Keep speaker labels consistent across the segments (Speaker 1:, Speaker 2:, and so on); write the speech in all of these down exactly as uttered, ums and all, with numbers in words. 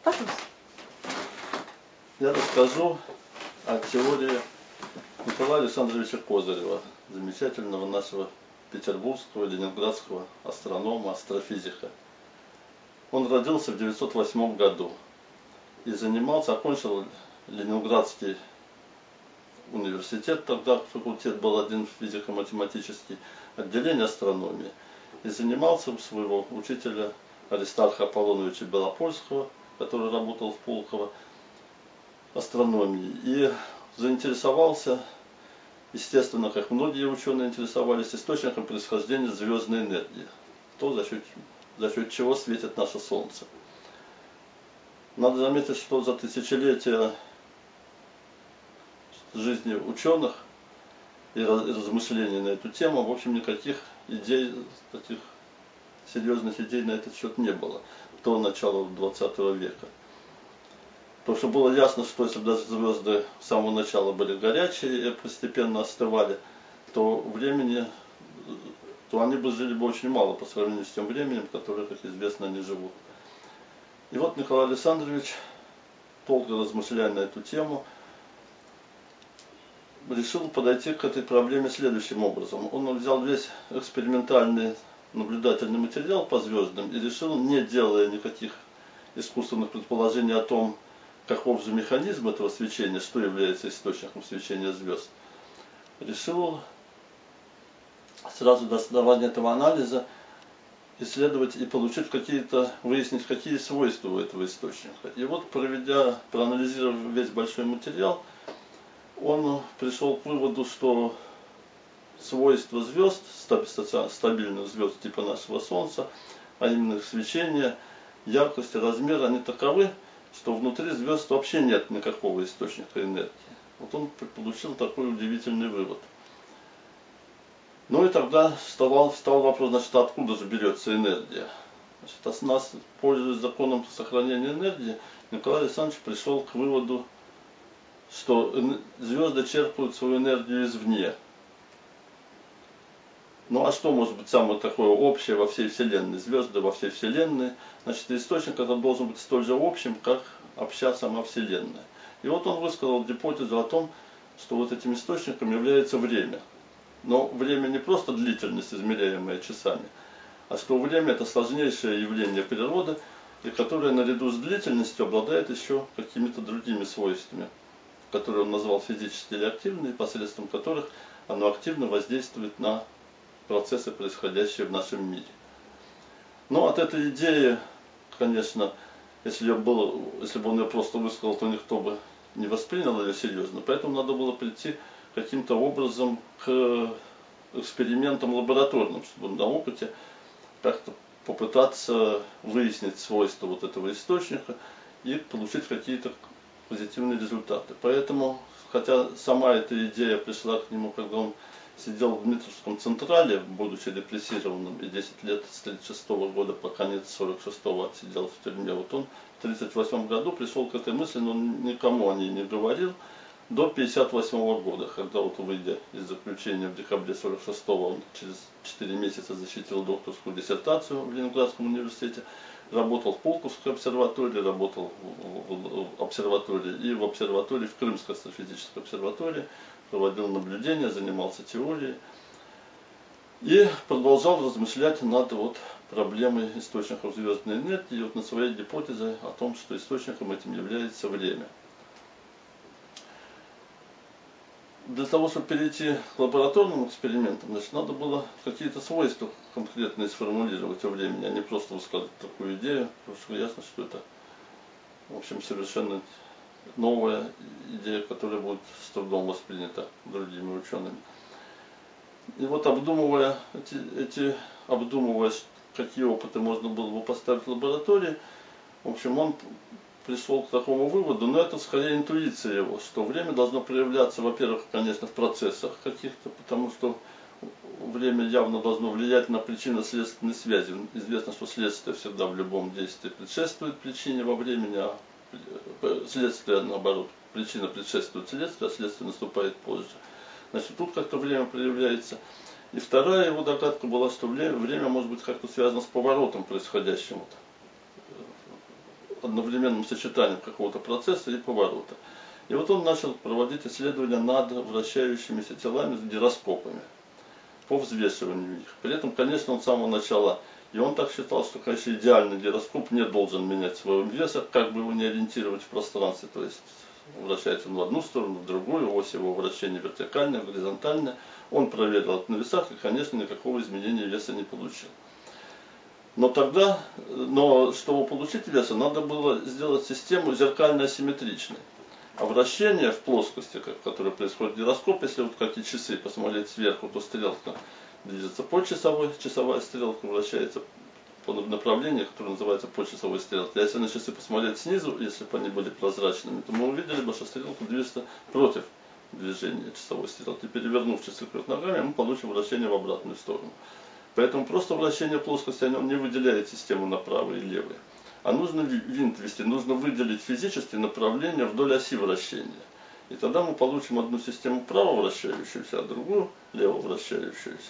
Speaker 1: Пожалуйста.
Speaker 2: Я расскажу о теории Николая Александровича Козырева, замечательного нашего петербургского, ленинградского астронома, астрофизика. Он родился в девятьсот восьмом году и занимался, окончил Ленинградский университет, тогда факультет был один физико-математический, отделение астрономии, и занимался у своего учителя Аристарха Аполлоновича Белопольского, который работал в Пулково, астрономией, и заинтересовался, естественно, как многие ученые интересовались, источником происхождения звездной энергии, то, за счет, за счет чего светит наше Солнце. Надо заметить, что за тысячелетия жизни ученых и размышлений на эту тему, в общем, никаких идей, таких серьезных идей на этот счет не было до начала двадцатого века. Потому что было ясно, что если даже звезды с самого начала были горячие и постепенно остывали, то времени, то они бы жили бы очень мало по сравнению с тем временем, которое, как известно, они живут. И вот Николай Александрович, долго размышляя на эту тему, решил подойти к этой проблеме следующим образом. Он взял весь экспериментальный наблюдательный материал по звездам и решил, не делая никаких искусственных предположений о том, каков же механизм этого свечения, что является источником свечения звезд, решил сразу до основания этого анализа исследовать и получить какие-то, выяснить, какие свойства у этого источника. И вот, проведя, проанализировав весь большой материал, он пришел к выводу, что свойства звезд, стабильных звезд типа нашего Солнца, а именно их свечение, яркость и размер, они таковы, что внутри звезд вообще нет никакого источника энергии. Вот он получил такой удивительный вывод. Ну и тогда встал, встал вопрос, значит, откуда же берется энергия. Значит, нас, пользуясь законом сохранения энергии, Николай Александрович пришел к выводу, что звезды черпают свою энергию извне. Ну а что может быть самое такое общее во всей Вселенной? Звезды во всей Вселенной. Значит, источник этот должен быть столь же общим, как обща сама Вселенная. И вот он высказал гипотезу о том, что вот этим источником является время. Но время не просто длительность, измеряемая часами, а что время это сложнейшее явление природы, и которое наряду с длительностью обладает еще какими-то другими свойствами, которые он назвал физически реактивными, посредством которых оно активно воздействует на процессы, происходящие в нашем мире. Но от этой идеи, конечно, если, было, если бы он ее просто высказал, то никто бы не воспринял ее серьезно. Поэтому надо было прийти каким-то образом к экспериментам лабораторным, чтобы на опыте как-то попытаться выяснить свойства вот этого источника и получить какие-то позитивные результаты. Поэтому, хотя сама эта идея пришла к нему, когда он сидел в Дмитровском Централе, будучи репрессированным, и десять лет с тридцать шестого года по конец сорок шестого отсидел в тюрьме. Вот он в тридцать восьмом году пришел к этой мысли, но никому о ней не говорил, до пятьдесят восьмого года, когда вот, выйдя из заключения в декабре сорок шестого, он через четыре месяца защитил докторскую диссертацию в Ленинградском университете, работал в Пулковской обсерватории, работал в обсерватории и в обсерватории, в Крымской астрофизической обсерватории, проводил наблюдения, занимался теорией и продолжал размышлять над вот проблемой источников звездной энергии и вот над своей гипотезой о том, что источником этим является время. Для того, чтобы перейти к лабораторным экспериментам, значит, надо было какие-то свойства конкретные сформулировать во времени, а не просто высказать такую идею, потому что ясно, что это, в общем, совершенно новая идея, которая будет с трудом воспринята другими учеными. И вот обдумывая эти, эти обдумывая, какие опыты можно было бы поставить в лаборатории, в общем, он пришел к такому выводу, но это скорее интуиция его, что время должно проявляться, во-первых, конечно, в процессах каких-то, потому что время явно должно влиять на причинно-следственные связи. Известно, что следствие всегда в любом действии предшествует причине во времени, а следствие, наоборот, причина предшествует следствию, а следствие наступает позже. Значит, тут как-то время проявляется. И вторая его догадка была, что время может быть как-то связано с поворотом происходящим, одновременным сочетанием какого-то процесса и поворота. И вот он начал проводить исследования над вращающимися телами гироскопами по взвешиванию их. При этом, конечно, он с самого начала, и он так считал, что, конечно, идеальный гироскоп не должен менять своего веса, как бы его не ориентировать в пространстве, то есть вращается он в одну сторону, в другую, ось его вращения вертикальная, горизонтальная. Он проверил это на весах и, конечно, никакого изменения веса не получил. Но тогда, но чтобы получить вес, надо было сделать систему зеркально асимметричной. А вращение в плоскости, которое происходит в гироскопе, если вот как и часы посмотреть сверху, то стрелка движется по часовой, часовая стрелка вращается по направлению, которое называется по часовой стрелке. А если на часы посмотреть снизу, если бы они были прозрачными, то мы увидели бы, что стрелка движется против движения часовой стрелки. Перевернув часы вверх ногами, мы получим вращение в обратную сторону. Поэтому просто вращение плоскости оно не выделяет систему на правое и левое. А нужно винт ввести, нужно выделить физически направление вдоль оси вращения. И тогда мы получим одну систему право вращающуюся, а другую лево вращающуюся.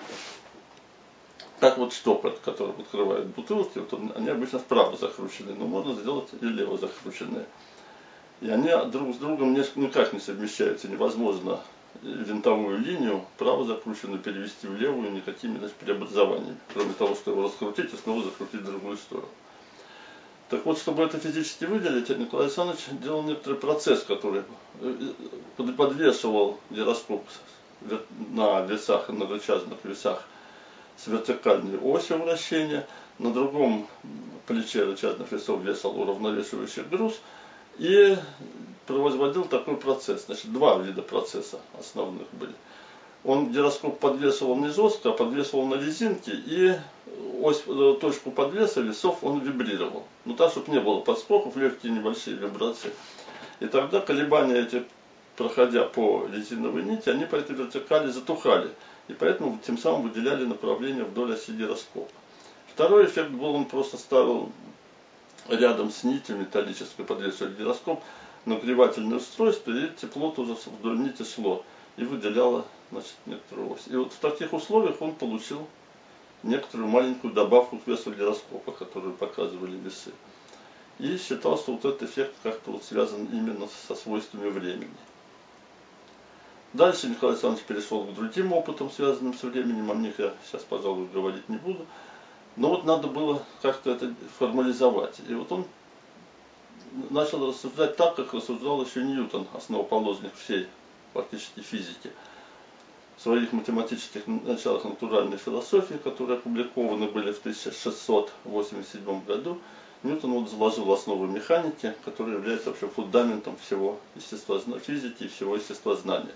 Speaker 2: Как вот штопор, который открывает бутылки, вот он, они обычно вправо закручены, но можно сделать и лево закрученные. И они друг с другом никак не совмещаются, невозможно винтовую линию право закрученную перевести в левую никакими, значит, преобразованиями, кроме того, что его раскрутить и снова закрутить в другую сторону. Так вот, чтобы это физически выделить, Николай Александрович делал некоторый процесс, который подвешивал гироскоп на весах, на рычажных весах с вертикальной осью вращения, на другом плече рычажных весов весил уравновешивающий груз и производил такой процесс. Значит, два вида процесса основных были. Он гироскоп подвешивал не жестко, а подвешивал на резинке, и ось, точку подвеса весов он вибрировал. Ну так, чтобы не было подскоков, легкие небольшие вибрации. И тогда колебания эти, проходя по резиновой нити, они по этой вертикали затухали. И поэтому тем самым выделяли направление вдоль оси гироскопа. Второй эффект был, он просто ставил рядом с нитью металлической, подвешивая гироскоп, нагревательное устройство, и тепло тоже вдоль нити шло и выделяло, значит, некоторую ось. И вот в таких условиях он получил некоторую маленькую добавку к весу гироскопа, которую показывали весы. И считал, что вот этот эффект как-то вот связан именно со свойствами времени. Дальше Николай Александрович перешел к другим опытам, связанным с временем, о них я сейчас, пожалуй, говорить не буду. Но вот надо было как-то это формализовать. И вот он начал рассуждать так, как рассуждал еще Ньютон, основоположник всей фактически физики. В своих математических началах натуральной философии, которые опубликованы были в тысяча шестьсот восемьдесят седьмом году, Ньютон вот заложил основы механики, которая является вообще фундаментом всего естествознания, физики и всего естествознания.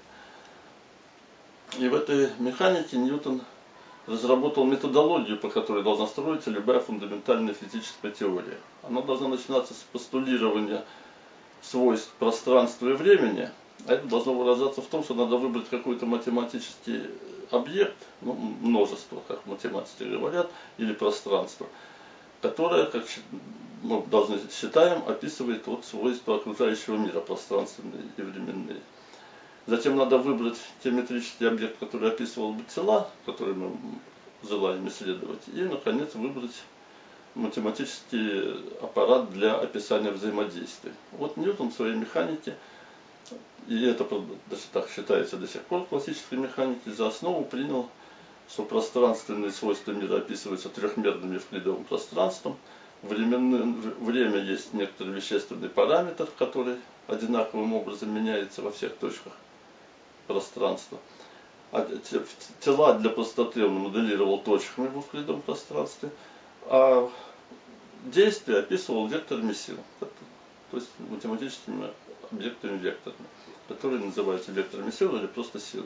Speaker 2: И в этой механике Ньютон разработал методологию, по которой должна строиться любая фундаментальная физическая теория. Она должна начинаться с постулирования свойств пространства и времени, а это должно выражаться в том, что надо выбрать какой-то математический объект, ну, множество, как математики говорят, или пространство, которое, как мы должны считаем, описывает вот свойства окружающего мира, пространственные и временные. Затем надо выбрать геометрический объект, который описывал бы тела, которые мы желаем исследовать, и, наконец, выбрать математический аппарат для описания взаимодействия. Вот Ньютон в своей механике, и это даже так считается до сих пор в классической механике, за основу принял, что пространственные свойства мира описываются трехмерным евклидовым пространством, временное, время есть некоторый вещественный параметр, который одинаковым образом меняется во всех точках пространства. А тела для простоты он моделировал точками в евклидовом пространстве, а действия описывал векторами сил, то есть математическими объектами векторами, которые называются векторами сил или просто силами.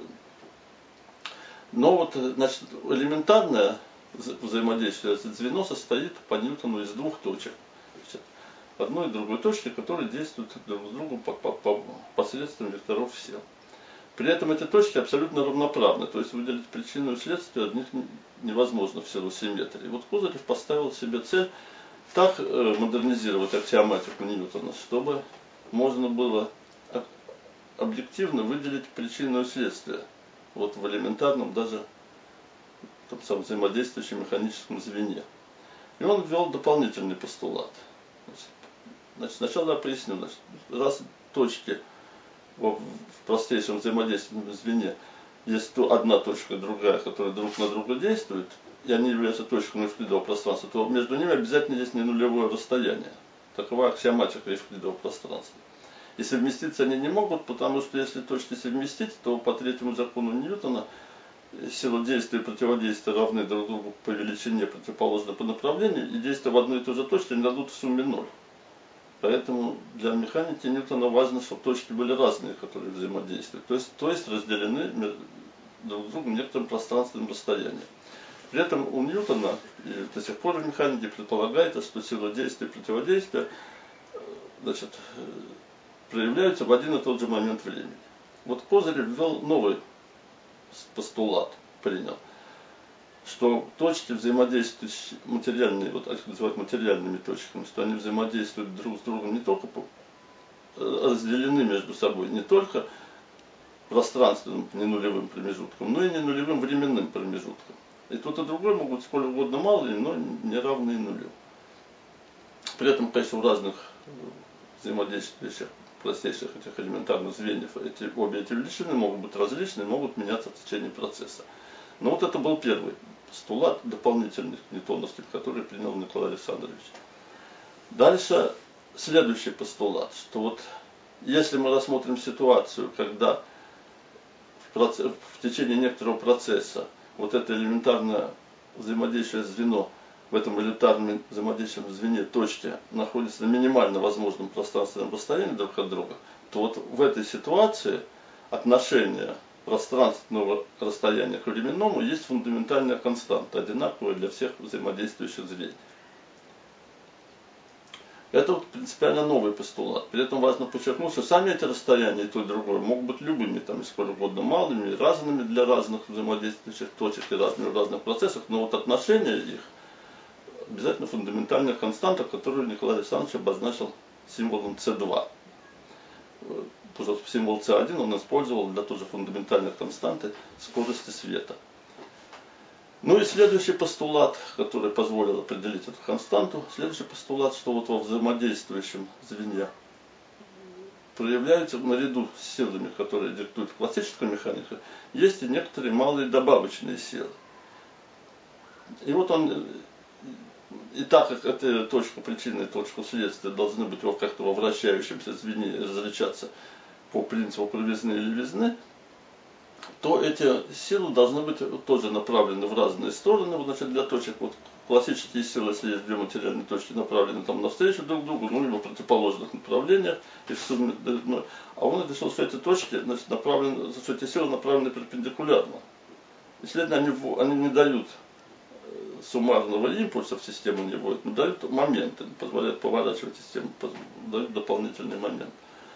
Speaker 2: Но вот, значит, элементарное взаимодействие, это звено состоит по Ньютону из двух точек. Значит, одной и другой точки, которые действуют друг с другом по, по, по посредством векторов сил. При этом эти точки абсолютно равноправны, то есть выделить причину и следствие от них невозможно в силу симметрии. Вот Козырев поставил себе цель так э, модернизировать аксиоматику Ньютона, чтобы можно было объективно выделить причину и следствие вот в элементарном, даже том самом взаимодействующем механическом звене. И он ввел дополнительный постулат. Значит, Значит, сначала я поясню, значит, раз точки в простейшем взаимодейственном звене есть то одна точка и другая, которая друг на друга действует, и они являются точками евклидового пространства, то между ними обязательно есть не нулевое расстояние. Такова аксиоматика евклидового пространства. И совместиться они не могут, потому что если точки совместить, то по третьему закону Ньютона сила действия и противодействия равны друг другу по величине, противоположны по направлению, и действия в одной и той же точке не дадут в сумме ноль. Поэтому для механики Ньютона важно, чтобы точки были разные, которые взаимодействуют. То есть, то есть разделены друг с другом некоторым пространственным расстоянием. При этом у Ньютона, и до сих пор в механике предполагается, что сила действия и противодействия значит, проявляются в один и тот же момент времени. Вот Козырев ввел новый постулат, принял, что точки взаимодействуют материальные, вот их называют материальными точками, что они взаимодействуют друг с другом не только по, разделены между собой не только пространственным ненулевым промежутком, но и ненулевым временным промежутком. И тот и другой могут быть сколь угодно малые, но не равные нулю. При этом, конечно, у разных взаимодействующих простейших этих элементарных звеньев эти, обе эти величины могут быть различны, могут меняться в течение процесса. Но вот это был первый постулат дополнительных ньютоновских, который принял Николай Александрович. Дальше следующий постулат, что вот если мы рассмотрим ситуацию, когда в, процесс, в течение некоторого процесса вот это элементарное взаимодействие звено, в этом элементарном взаимодействующем звене точки находятся на минимально возможном пространственном расстоянии друг от друга, то вот в этой ситуации отношение пространственного расстояния к временному есть фундаментальная константа, одинаковая для всех взаимодействующих звеньев. Это вот принципиально новый постулат. При этом важно подчеркнуть, что сами эти расстояния, и то и другое, могут быть любыми, там, и сколь угодно малыми, и разными для разных взаимодействующих точек, и разными в разных процессах, но вот отношение их обязательно фундаментальная константа, которую Николай Александрович обозначил символом С два. Символ С один он использовал для той же фундаментальной константы скорости света. Ну и следующий постулат, который позволил определить эту константу, следующий постулат, что вот во взаимодействующем звене проявляются наряду с силами, которые диктуют классическую механику, есть и некоторые малые добавочные силы. И вот он, и так как эта точка причины и точка следствия должны быть как-то во вращающемся звене различаться по принципу кривизны и левизны, то эти силы должны быть тоже направлены в разные стороны. Вот, значит, для точек, вот классические силы, если есть две материальные точки, направлены там навстречу друг другу, ну, либо в противоположных направлениях, и в сумме, а он решил, что эти точки, значит, направлены, что эти силы направлены перпендикулярно. И, следовательно, они, они не дают суммарного импульса в систему, не вводят, но дают моменты, позволяют поворачивать систему, дают дополнительный момент.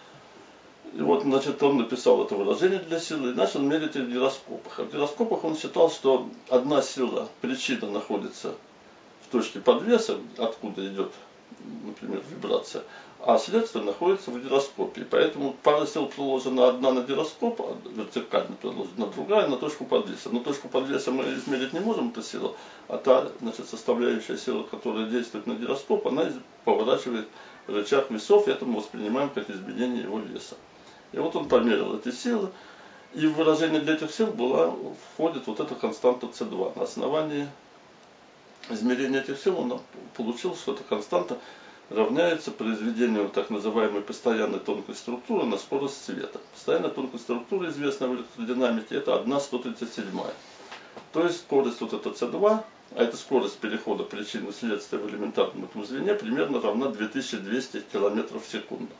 Speaker 2: И вот, значит, он написал это выражение для силы и начал мерить их в гироскопах. А в гироскопах он считал, что одна сила, причина, находится в точке подвеса, откуда идет, например, вибрация, а следствие находится в гироскопе. И поэтому пара сил приложена одна на гироскоп, вертикально приложена другая на точку подвеса. Но точку подвеса мы измерить не можем, эту силу, а та, значит, составляющая сила, которая действует на гироскоп, она поворачивает рычаг весов, и это мы воспринимаем как изменение его веса. И вот он померил эти силы, и в выражение для этих сил была, входит вот эта константа С два. На основании измерения этих сил он получил, что эта константа равняется произведению так называемой постоянной тонкой структуры на скорость света. Постоянная тонкая структура, известная в электродинамике, это одна сто тридцать седьмая. То есть скорость вот эта С два, а это скорость перехода причины следствия в элементарном этом звене, примерно равна две тысячи двести километров в секунду.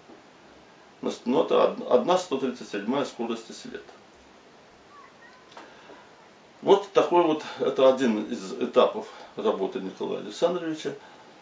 Speaker 2: Но это одна сто тридцать седьмая скорости света. Вот такой вот, это один из этапов работы Николая Александровича.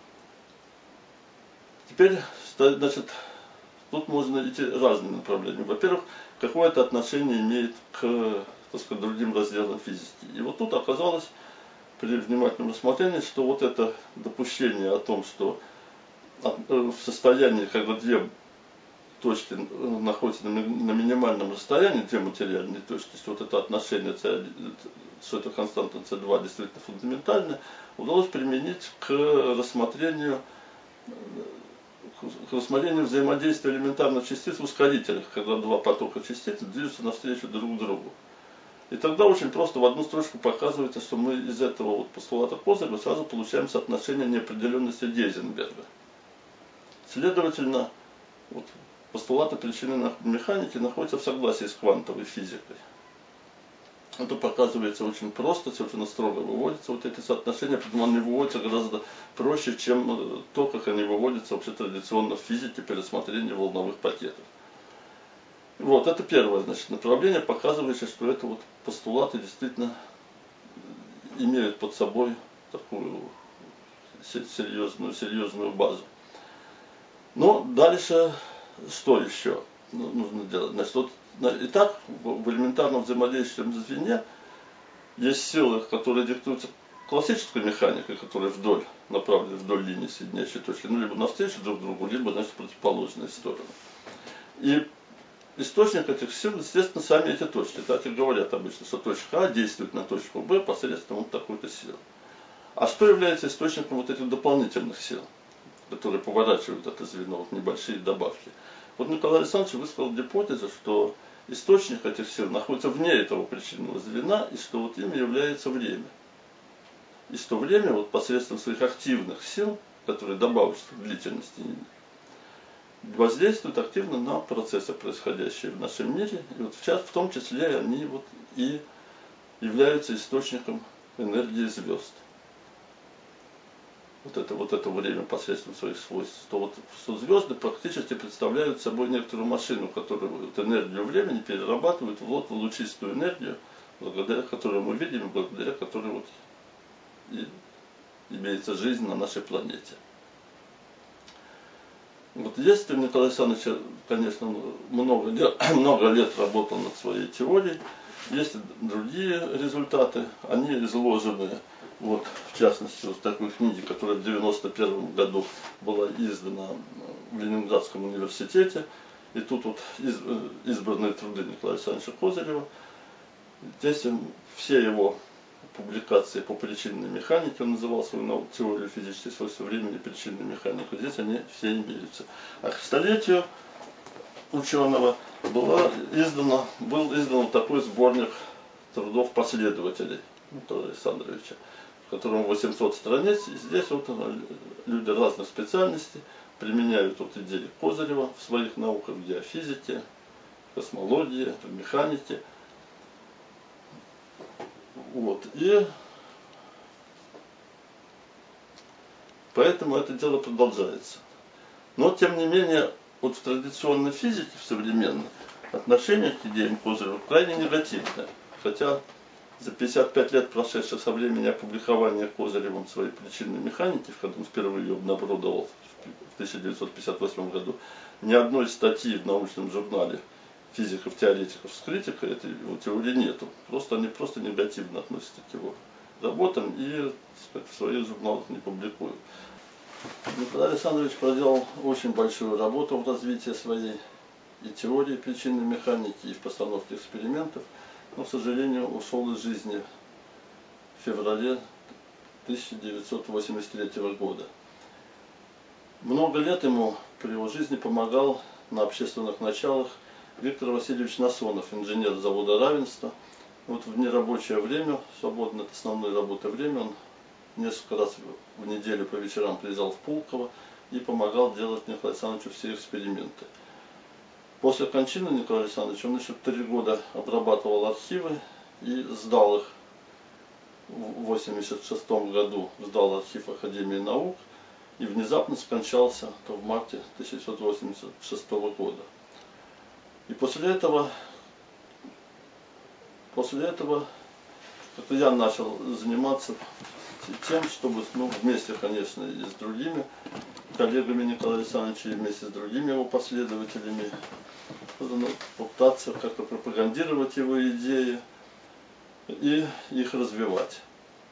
Speaker 2: Теперь, значит, тут можно идти разными направлениями. Во-первых, какое это отношение имеет к, так сказать, другим разделам физики. И вот тут оказалось при внимательном рассмотрении, что вот это допущение о том, что в состоянии, когда две точки находятся на минимальном расстоянии, две материальные точки, то есть вот это отношение, что это константа С два действительно фундаментальная, удалось применить к рассмотрению к рассмотрению взаимодействия элементарных частиц в ускорителях, когда два потока частиц движутся навстречу друг другу. И тогда очень просто в одну строчку показывается, что мы из этого вот постулата Козырева сразу получаем соотношение неопределенности Гейзенберга. Следовательно, вот, постулаты причинной механики находятся в согласии с квантовой физикой. Это показывается очень просто, совершенно строго выводятся вот эти соотношения, поэтому они выводятся гораздо проще, чем то, как они выводятся вообще традиционно в физике при рассмотрении волновых пакетов. Вот, это первое, значит, направление, показывающее, что это вот постулаты действительно имеют под собой такую серьезную, серьезную базу. Но дальше что еще нужно делать? Значит, вот, итак, в элементарном взаимодействии звене есть силы, которые диктуются классической механикой, которая вдоль, направлены вдоль линии соединяющей точки, ну, либо навстречу друг другу, либо, значит, в противоположные стороны. И источник этих сил, естественно, сами эти точки. Так и говорят обычно, что точка А действует на точку Б посредством вот такой-то силы. А что является источником вот этих дополнительных сил, которые поворачивают это звено, вот небольшие добавки? Вот Николай Александрович высказал гипотезу, что источник этих сил находится вне этого причинного звена, и что вот ими является время. И что время вот посредством своих активных сил, которые добавочной длительности, воздействуют активно на процессы, происходящие в нашем мире. И вот в, част, в том числе они вот и являются источником энергии звезд. Вот это, вот это время посредством своих свойств. Что, вот, что звезды практически представляют собой некоторую машину, которая вот энергию времени перерабатывает вот в лучистую энергию, благодаря которой мы видим, и благодаря которой вот и имеется жизнь на нашей планете. Вот есть у Николая Александровича, конечно, много лет, много лет работал над своей теорией, есть и другие результаты, они изложены, вот, в частности, вот в такой книге, которая в девяносто первом году была издана в Ленинградском университете, и тут вот избранные труды Николая Александровича Козырева. Здесь все его публикации по причинной механике, он называл свою науку теорию физических свойств времени, причинной механику, здесь они все имеются. А к столетию ученого была издана, был издан вот такой сборник трудов последователей Николая Александровича, в котором восемьсот страниц, и здесь вот люди разных специальностей применяют вот идеи Козырева в своих науках, в геофизике, в космологии, в механике. Вот. И поэтому это дело продолжается. Но, тем не менее, вот в традиционной физике, в современной, отношение к идеям Козырева крайне негативное. Хотя за пятьдесят пять лет, прошедших со времени опубликования Козыревым своей причинной механики, когда он впервые ее обнародовал в тысяча девятьсот пятьдесят восьмом году, ни одной статьи в научном журнале физиков-теоретиков с критикой этой его теории нету. Просто они просто негативно относятся к его работам и, так сказать, в своих журналах не публикуют. Николай Александрович проделал очень большую работу в развитии своей и теории причинной механики, и в постановке экспериментов, но, к сожалению, ушел из жизни в феврале тысяча девятьсот восемьдесят третьего года. Много лет ему при его жизни помогал на общественных началах Виктор Васильевич Насонов, инженер завода «Равенство». Вот в нерабочее время, свободное от основной работы время, он несколько раз в неделю по вечерам приезжал в Пулково и помогал делать Николаю Александровичу все эксперименты. После кончины Николая Александровича он еще три года обрабатывал архивы и сдал их в восемьдесят шестом году, сдал архив Академии наук и внезапно скончался в марте тысяча девятьсот восемьдесят шестого года. И после этого, после этого как-то я начал заниматься тем, чтобы, ну, вместе, конечно, и с другими коллегами Николая Александровича, и вместе с другими его последователями, ну, попытаться как-то пропагандировать его идеи и их развивать.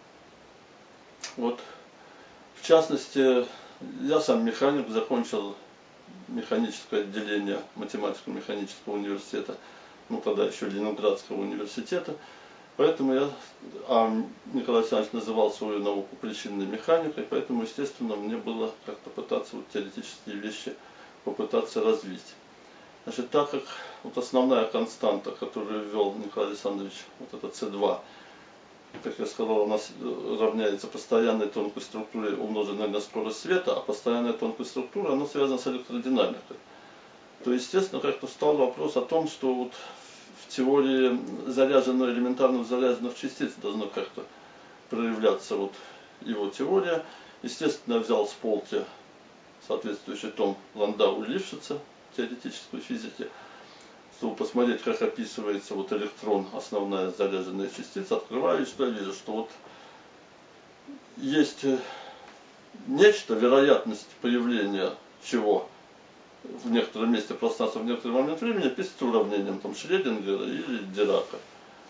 Speaker 2: Вот, в частности, я сам механик, закончил механическое отделение математико-механического университета, ну тогда еще Ленинградского университета. Поэтому я, а Николай Александрович называл свою науку причинной механикой, поэтому, естественно, мне было как-то пытаться вот теоретические вещи попытаться развить. Значит, так как вот основная константа, которую ввел Николай Александрович, вот это С два, как я сказал, у нас равняется постоянной тонкой структуре, умноженной на скорость света, а постоянная тонкая структура, она связана с электродинамикой. То, естественно, как-то встал вопрос о том, что вот в теории заряженных, элементарно заряженных частиц должно как-то проявляться вот его теория. Естественно, я взял с полки соответствующий том Ландау и Лившица теоретической физики, чтобы посмотреть, как описывается вот электрон, основная заряженная частица. Открываю, и что я вижу, что вот есть нечто, вероятность появления чего в некотором месте пространства в некоторый момент времени описывается уравнением там, Шрёдингера или Дирака.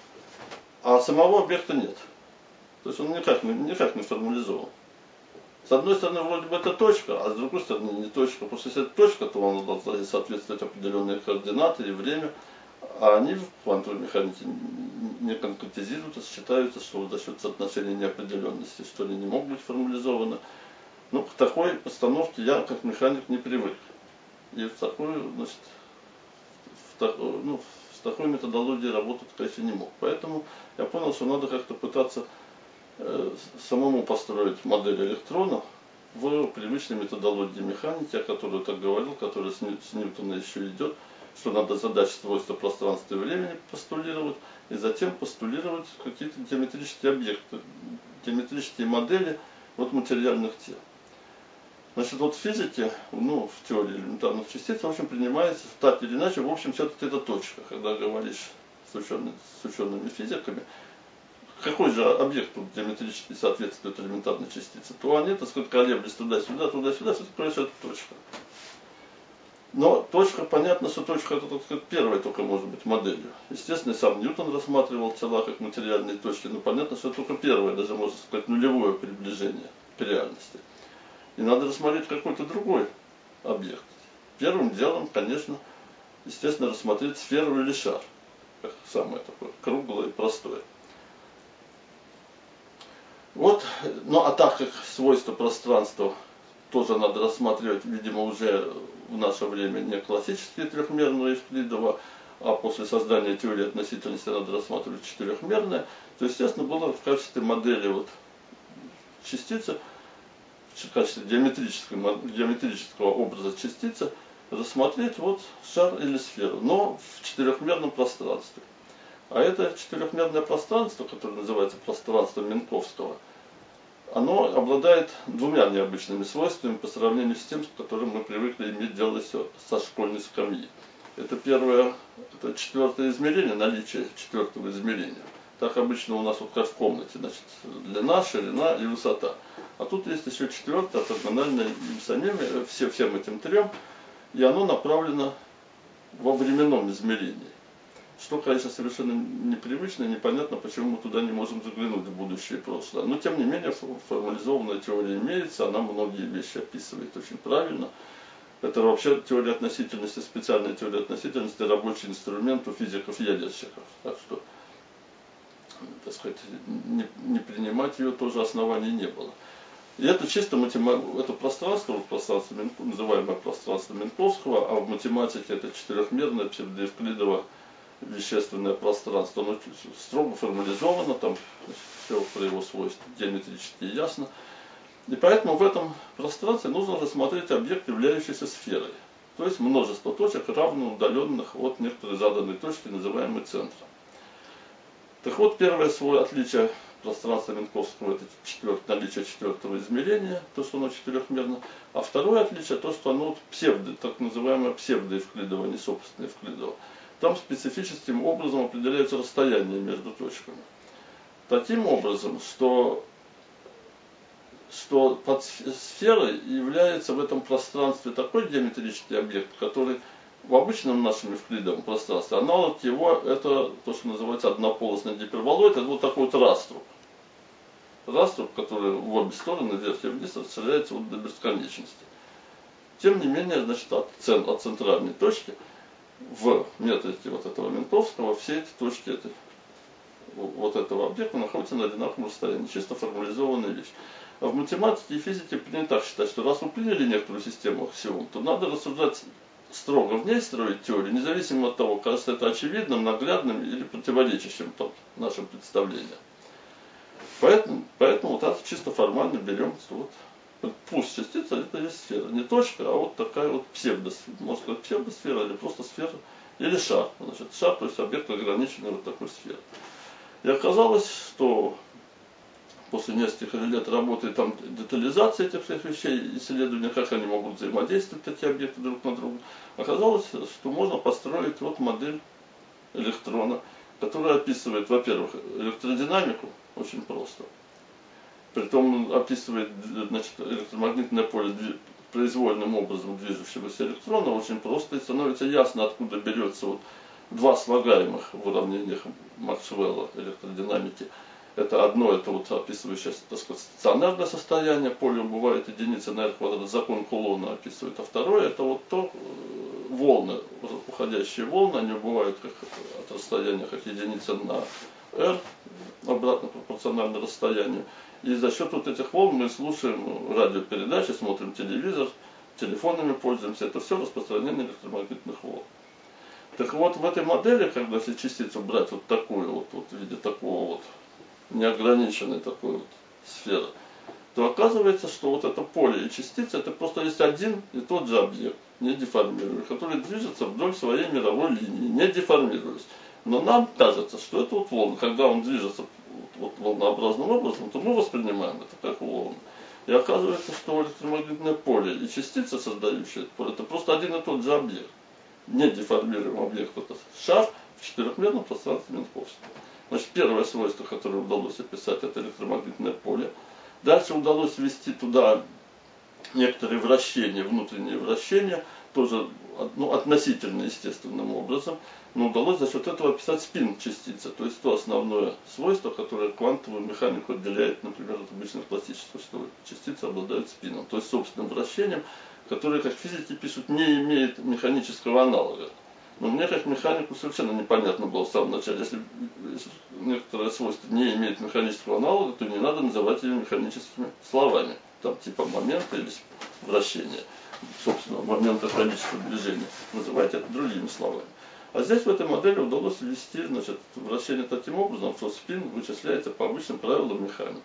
Speaker 2: А самого объекта нет. То есть он никак, никак не формализован. С одной стороны, вроде бы это точка, а с другой стороны не точка. Потому что если это точка, то она должна соответствовать определенные координаты и время. А они в квантовой механике не конкретизируются, считаются, что за счет соотношения неопределенности, что они не могут быть формализованы. Но к такой постановке я, как механик, не привык. И в такую, значит, в такую, ну, с такой методологией работать, конечно, не мог. Поэтому я понял, что надо как-то пытаться э, самому построить модель электрона в привычной методологии механики, о которой я так говорил, которая с, Нью, с Ньютона еще идет, что надо задать свойства пространства и времени постулировать, и затем постулировать какие-то геометрические объекты, геометрические модели вот материальных тел. Значит, вот в физике, ну, в теории элементарных частиц, в общем, принимается так или иначе, в общем, все-таки это точка. Когда говоришь с, учеными, с учеными физиками, какой же объект тут геометрически соответствует элементарной частице, то они, так сказать, колеблись туда-сюда, туда-сюда, все-таки происходит точка. Но точка, понятно, что точка это, так сказать, первая только может быть моделью. Естественно, сам Ньютон рассматривал тела как материальные точки, но понятно, что это только первое, даже можно сказать, нулевое приближение к реальности. И надо рассмотреть какой-то другой объект. Первым делом, конечно, естественно, рассмотреть сферу или шар. Как самое такое круглое и простое. Вот, ну а так как свойства пространства тоже надо рассматривать, видимо, уже в наше время не классические трехмерные Евклидова, а после создания теории относительности надо рассматривать четырехмерные, то, естественно, было в качестве модели вот частицы, в качестве геометрического, геометрического образа частицы рассмотреть вот шар или сферу, но в четырехмерном пространстве. А это четырехмерное пространство, которое называется пространством Минковского, оно обладает двумя необычными свойствами по сравнению с тем, с которым мы привыкли иметь дело со школьной скамьи. Это первое, это четвертое измерение, наличие четвертого измерения. Так обычно у нас вот как в комнате, значит, длина, ширина и высота. А тут есть еще четвертое, ортогональное им самим, все, всем этим трем, и оно направлено во временном измерении. Что, конечно, совершенно непривычно и непонятно, почему мы туда не можем заглянуть в будущее и прошлое. Но, тем не менее, формализованная теория имеется, она многие вещи описывает очень правильно. Это вообще теория относительности, специальная теория относительности, рабочий инструмент у физиков-ядерщиков. Так что, так сказать, не, не принимать ее тоже оснований не было. И это чисто матема... это пространство, вот пространство, называемое пространство Минковского, а в математике это четырехмерное псевдоевклидово вещественное пространство. Оно строго формализовано, там все про его свойства геометрически ясно. И поэтому в этом пространстве нужно рассмотреть объект, являющийся сферой. То есть множество точек, равно удаленных от некоторой заданной точки, называемой центром. Так вот, первое свое отличие пространства Минковского — это четвертое, наличие четвертого измерения, то, что оно четырехмерно. А второе отличие — то, что оно вот псевдо, так называемое псевдоевклидово, не собственное Евклидово. Там специфическим образом определяется расстояние между точками. Таким образом, что, что под сферой является в этом пространстве такой геометрический объект, который в обычном нашем евклидовом пространстве, аналог его — это то, что называется однополосный гиперболоид, это вот такой вот раструб. Раструб, который в обе стороны, вверх и вниз, расширяется вот до бесконечности. Тем не менее, значит, от, цен, от центральной точки в методе вот этого Минковского все эти точки это вот этого объекта находится на одинаковом расстоянии. Чисто формализованная вещь. А в математике и физике принято так считать, что раз вы приняли некоторую систему аксиом, то надо рассуждать строго в ней, строить теорию, независимо от того, кажется это очевидным, наглядным или противоречащим там, нашим представлениям. Поэтому, поэтому вот так чисто формально берем, что вот пусть частица это есть сфера. Не точка, а вот такая вот псевдосфера. Можно сказать псевдосфера или просто сфера. Или шар. Значит, шар, то есть объект ограниченный вот такой сферой. И оказалось, что после нескольких лет работы там детализации этих всех вещей, исследования, как они могут взаимодействовать, эти объекты друг на друга, оказалось, что можно построить вот модель электрона, которая описывает, во-первых, электродинамику, очень просто. Притом описывает, значит, электромагнитное поле произвольным образом движущегося электрона очень просто, и становится ясно, откуда берется вот два слагаемых в уравнениях Максвелла электродинамики. Это одно, это вот описывающее, так сказать, стационарное состояние, поле бывает единица на r квадрат, закон Кулона описывает. А второе, это вот то, волны, уходящие волны, они бывают как от расстояния как единица на r, обратно пропорционально расстоянию. И за счет вот этих волн мы слушаем радиопередачи, смотрим телевизор, телефонами пользуемся. Это все распространение электромагнитных волн. Так вот, в этой модели, когда если частицу брать вот такую вот, вот в виде такого вот неограниченной такой вот сферы, то оказывается, что вот это поле и частица, это просто есть один и тот же объект, не деформируемый, который движется вдоль своей мировой линии, не деформируясь. Но нам кажется, что это вот волна. Когда он движется вот волнообразным образом, то мы воспринимаем это как волну. И оказывается, что электромагнитное поле и частица, создающая это поле, это просто один и тот же объект. Не деформируемый объект, это шар в четырехмерном пространстве Минковского. Значит, первое свойство, которое удалось описать, это электромагнитное поле. Дальше удалось ввести туда некоторые вращения, внутренние вращения, тоже ну, относительно естественным образом, но удалось за счет этого описать спин частицы, то есть то основное свойство, которое квантовую механику отделяет, например, от обычных классических, что частицы обладают спином, то есть собственным вращением, которое, как физики пишут, не имеет механического аналога. Но мне как механику совершенно непонятно было в самом начале, если, если некоторое свойство не имеет механического аналога, то не надо называть ее механическими словами, там типа момента или вращения, собственного момента хронического движения. Называйте это другими словами. А здесь в этой модели удалось ввести, значит, вращение таким образом, что спин вычисляется по обычным правилам механики.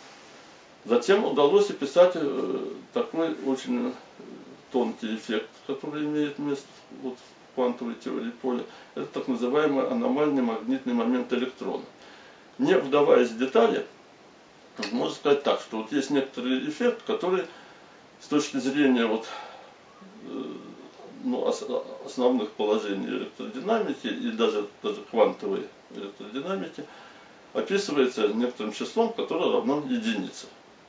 Speaker 2: Затем удалось описать такой очень тонкий эффект, который имеет место вот, в квантовой теории поля. Это так называемый аномальный магнитный момент электрона. Не вдаваясь в детали, можно сказать так, что вот есть некоторый эффект, который с точки зрения вот, ну, основных положений электродинамики и даже, даже квантовой электродинамики описывается некоторым числом, которое равно единице.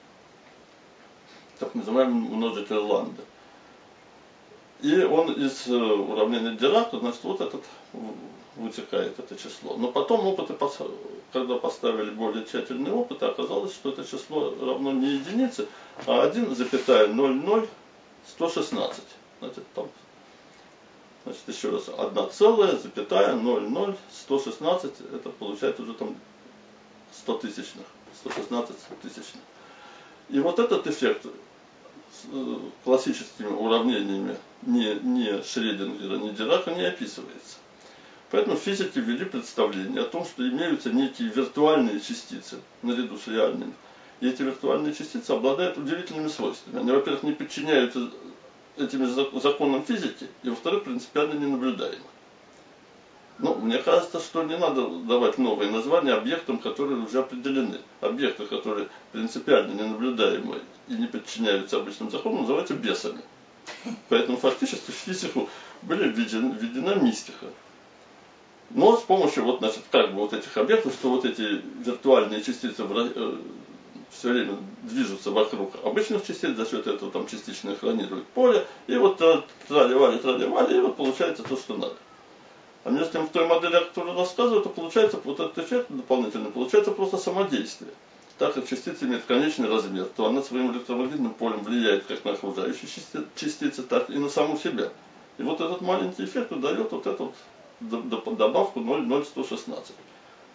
Speaker 2: Так называемый множитель лambda. И он из уравнения Дирака, значит, вот этот вытекает это число. Но потом опыты, когда поставили более тщательные опыты, оказалось, что это число равно не единице, а один целых ноль ноль сто шестнадцать. Значит, там, значит, еще раз, одна целая ноль ноль сто шестнадцать, это получается уже там сто тысячных, сто шестнадцать тысячных. И вот этот эффект с классическими уравнениями ни, ни Шрёдингера, ни Дирака не описывается. Поэтому физики ввели представление о том, что имеются некие виртуальные частицы наряду с реальными. И эти виртуальные частицы обладают удивительными свойствами. Они, во-первых, не подчиняются этим законам физики, и, во-вторых, принципиально ненаблюдаемы. Ну, мне кажется, что не надо давать новые названия объектам, которые уже определены. Объекты, которые принципиально ненаблюдаемы и не подчиняются обычным законам, называются бесами. Поэтому фактически в физику были введена, введена мистика. Но с помощью вот, значит, как бы вот этих объектов, что вот эти виртуальные частицы э, все время движутся вокруг обычных частиц, за счет этого там частично экранируют поле, и вот трали-вали, трали-вали, и вот получается то, что надо. А между тем в той модели, о которой рассказываю, то получается вот этот эффект дополнительный, получается просто самодействие. Так как частица имеет конечный размер, то она своим электромагнитным полем влияет как на окружающие частицы, так и на саму себя. И вот этот маленький эффект дает вот эту вот добавку ноль ноль сто шестнадцать.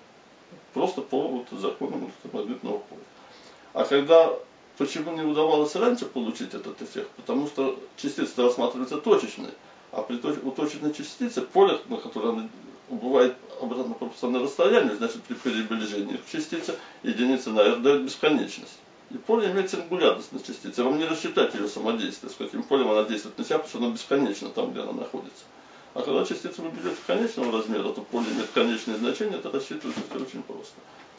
Speaker 2: Просто по вот, законам электромагнитного поля. А когда, почему не удавалось раньше получить этот эффект? Потому что частицы рассматриваются точечные, а при у точечной частицы поле, на которое она убывает обратно пропорциональное расстоянию, значит при приближении к частице единица на r дает бесконечность. И поле имеет сингулярность на частице. Вам не рассчитать ее самодействие, с каким полем она действует на себя, потому что она бесконечна там, где она находится. А когда частица вы берете конечного размера, то поле имеет конечное значение, это рассчитывается все очень просто.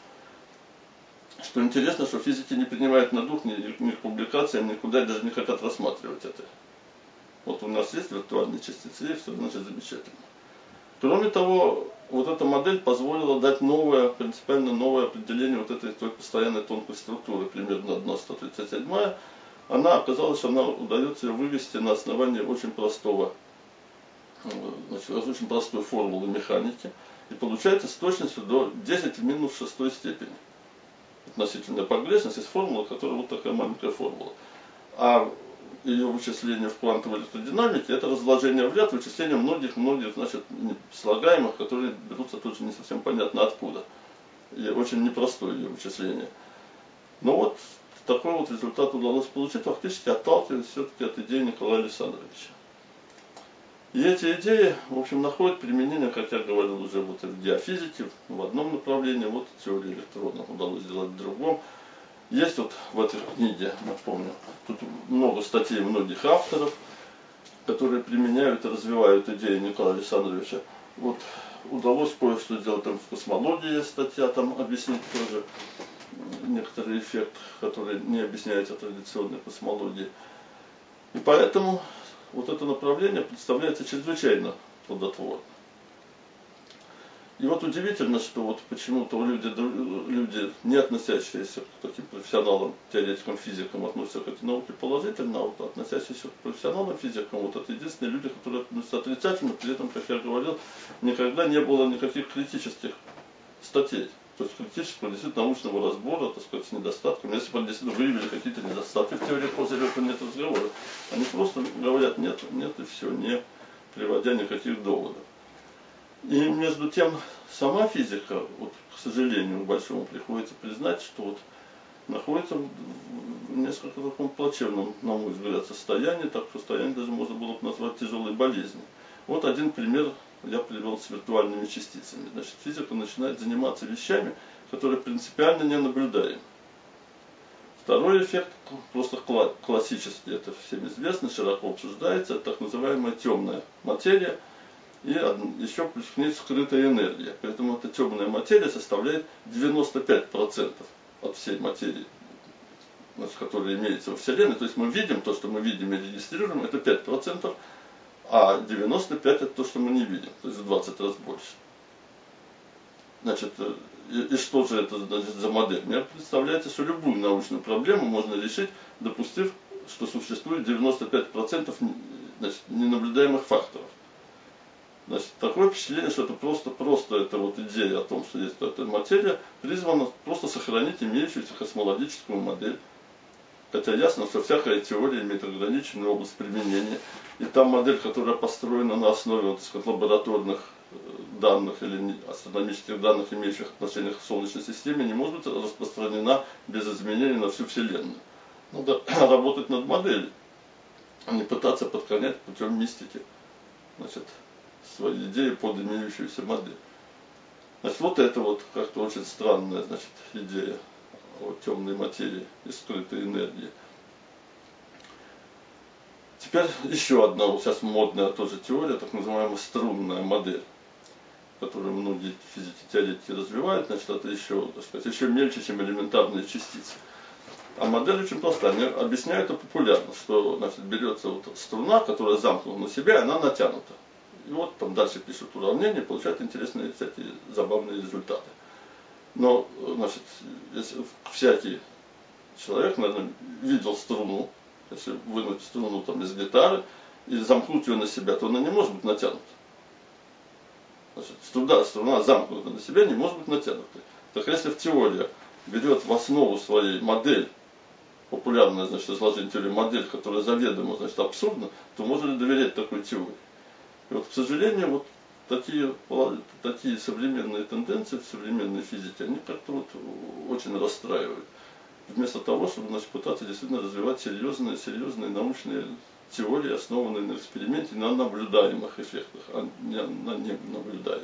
Speaker 2: Что интересно, что физики не принимают на дух ни, ни к публикациям, никуда, даже не хотят рассматривать это. Вот у нас есть виртуальные частицы, есть, все значит замечательно. Кроме того, вот эта модель позволила дать новое, принципиально новое определение вот этой той постоянной тонкой структуры, примерно одна сто тридцать седьмая. Она оказалось, что она удается ее вывести на основании очень простого, значит, очень простой формулы механики. И получается с точностью до десять в минус шестой степени. Относительная погрешность из формулы, которая вот такая маленькая формула. А ее вычисление в квантовой электродинамике — это разложение в ряд, вычисление многих-многих, значит, слагаемых, которые берутся тоже не совсем понятно откуда. И очень непростое ее вычисление. Но вот такой вот результат удалось получить, фактически отталкиваясь все-таки от идеи Николая Александровича. И эти идеи, в общем, находят применение, как я говорил уже, вот в геофизике, в одном направлении, вот теория электронов удалось сделать в другом. Есть вот в этой книге, напомню, тут много статей многих авторов, которые применяют и развивают идеи Николая Александровича. Вот удалось кое-что сделать, там в космологии есть статья, там объяснить тоже некоторый эффект, который не объясняется традиционной космологией. И поэтому вот это направление представляется чрезвычайно плодотворным. И вот удивительно, что вот почему-то люди, люди, не относящиеся к таким профессионалам, теоретикам, физикам, относятся к этой науке положительно, а вот относящиеся к профессионалам, физикам, вот это единственные люди, которые относятся отрицательно, при этом, как я говорил, никогда не было никаких критических статей. То есть критического, действительно, научного разбора, так сказать, с недостатками. Если бы они действительно выявили какие-то недостатки в теории Козырева, то нет разговора. Они просто говорят нет, нет и все, не приводя никаких доводов. И между тем, сама физика, вот, к сожалению, большому приходится признать, что вот находится в несколько таком плачевном, на мой взгляд, состоянии, так состояние даже можно было бы назвать тяжелой болезнью. Вот один пример я привел с виртуальными частицами. Значит, физика начинает заниматься вещами, которые принципиально не наблюдаем. Второй эффект, просто классический, это всем известно, широко обсуждается, это так называемая темная материя. И еще плюс к ней скрытая энергия. Поэтому эта темная материя составляет девяносто пять процентов от всей материи, которая имеется во Вселенной. То есть мы видим то, что мы видим и регистрируем, это пять процентов, а девяносто пять процентов это то, что мы не видим, то есть в двадцать раз больше. Значит, и, и что же это, значит, за модель? Мне представляется, что любую научную проблему можно решить, допустив, что существует девяносто пять процентов, значит, ненаблюдаемых факторов. Значит, такое впечатление, что это просто, просто это вот идея о том, что есть эта материя, призвана просто сохранить имеющуюся космологическую модель. Хотя ясно, что всякая теория имеет ограниченную область применения. И та модель, которая построена на основе, вот, так сказать, лабораторных данных или астрономических данных, имеющих отношение к Солнечной системе, не может быть распространена без изменений на всю Вселенную. Надо работать над моделью, а не пытаться подгонять путем мистики, значит, свои идеи под имеющуюся модель. Значит, вот это вот как-то очень странная, значит, идея о темной материи и скрытой энергии. Теперь еще одна, вот сейчас модная тоже теория, так называемая струнная модель, которую многие физики-теоретики развивают. Значит, это еще, так сказать, еще мельче, чем элементарные частицы. А модель очень простая. Они объясняют это популярно, что, значит, берется вот струна, которая замкнута на себя, и она натянута. И вот там дальше пишут уравнения, получают интересные всякие забавные результаты. Но, значит, если всякий человек, наверное, видел струну, если вынуть струну там из гитары и замкнуть ее на себя, то она не может быть натянута. Значит, струна, струна замкнута на себя не может быть натянутой. Так если в теории берет в основу своей модель, популярная, значит, изложение теории модель, которая заведомо, значит, абсурдна, то можно ли доверять такой теории? И вот, к сожалению, вот такие, такие современные тенденции в современной физике, они как-то вот очень расстраивают. Вместо того, чтобы, значит, пытаться действительно развивать серьезные, серьезные научные теории, основанные на эксперименте, на наблюдаемых эффектах, а не на ненаблюдаемых.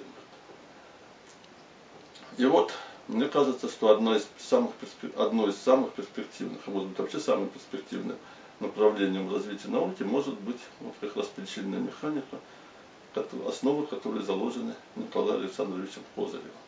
Speaker 2: И вот, мне кажется, что одно из самых, одно из самых перспективных, а может быть вообще самым перспективным направлением развития науки может быть вот как раз причинная механика, основы которой заложены Николаем Александровичем Козыревым.